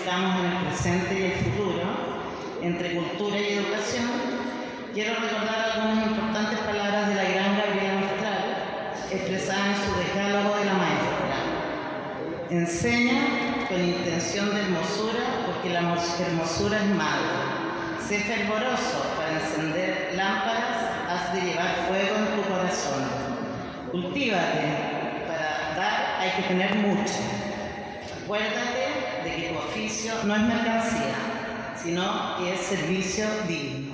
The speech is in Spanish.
estamos en el presente y el futuro, entre cultura y educación, quiero recordar algunas importantes palabras de la gran Gabriela Mistral, expresadas en su decálogo de la maestra. Enseña con intención de hermosura, porque la hermosura es madre. Sé fervoroso para encender lámparas, has de llevar fuego en tu corazón. Cultívate, para dar hay que tener mucho. Acuérdate de que tu oficio no es mercancía, sino que es servicio digno.